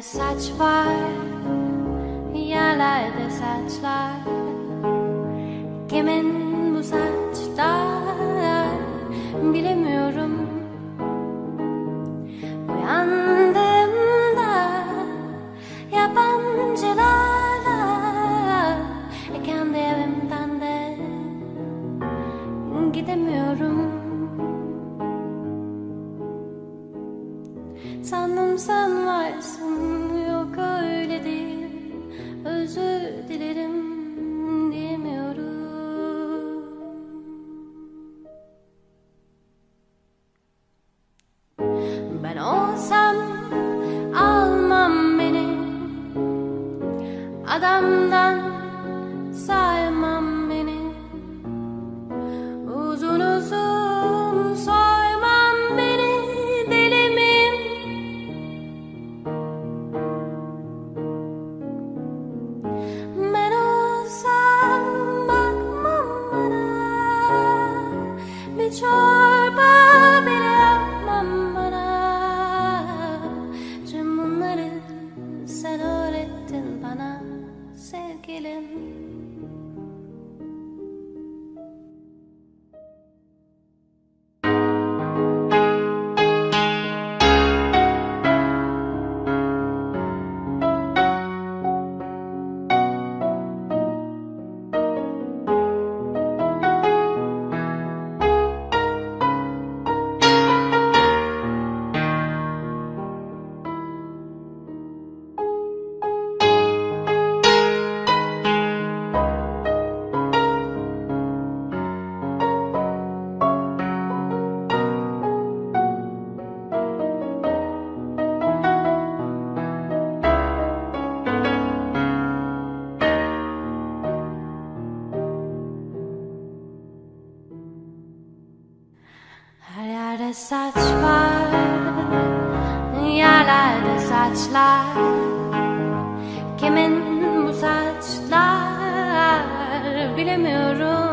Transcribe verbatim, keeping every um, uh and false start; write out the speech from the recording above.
Yerlerde saç var, yerlerde saçlar. Kimin bu saçlar bilemiyorum. Uyandığımda yabancılarla e kendi evimden de gidemiyorum. Sandım sen varsın, yok öyle değil. Özür dilerim diyemiyorum. Ben olsam almam beni, adamdan saymam beni. Uzun uzun soymam beni, deli miyim? Ben olsam bakmam bana, bir çorba bile yapmam bana. Tüm bunları sen öğrettin bana sevgilim. Her yerde saç var, yerlerde saçlar. Kimin bu saçlar bilemiyorum.